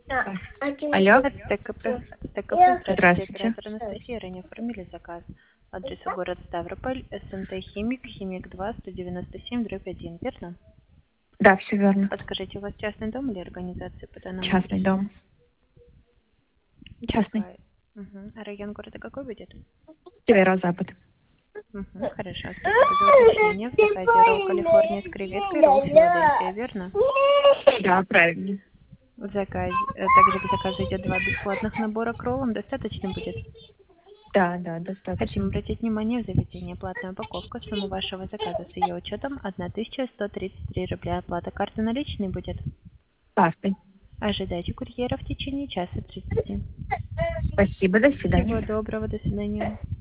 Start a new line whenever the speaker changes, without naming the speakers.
Алло,
ТКП, здравствуйте,
здравствуйте.
оператор Анастасия, ранее оформили заказ. Адресу город Ставрополь, СНТ Химик, Химик 2, 197/1, верно?
Да, все верно.
Подскажите, у вас частный дом или организация по данному
Частный
адресу?
дом. Частный.
Какая? А район города какой будет?
Северо-запад.
Хорошо, спасибо за уточнение. В заказе ролл Калифорния с креветкой, ролл Филадельфия, верно?
Да, правильно.
В заказе, также к заказу идет 2 бесплатных набора к роллам, достаточно будет?
Да,
Хотим
достаточно.
обратить внимание, в заведении платная упаковка, сумма вашего заказа с ее учетом 1133 рубля. Оплата карты наличной будет.
Классный.
Ожидайте курьера в течение часа 30.
Спасибо, до
Всего
свидания.
доброго, до свидания.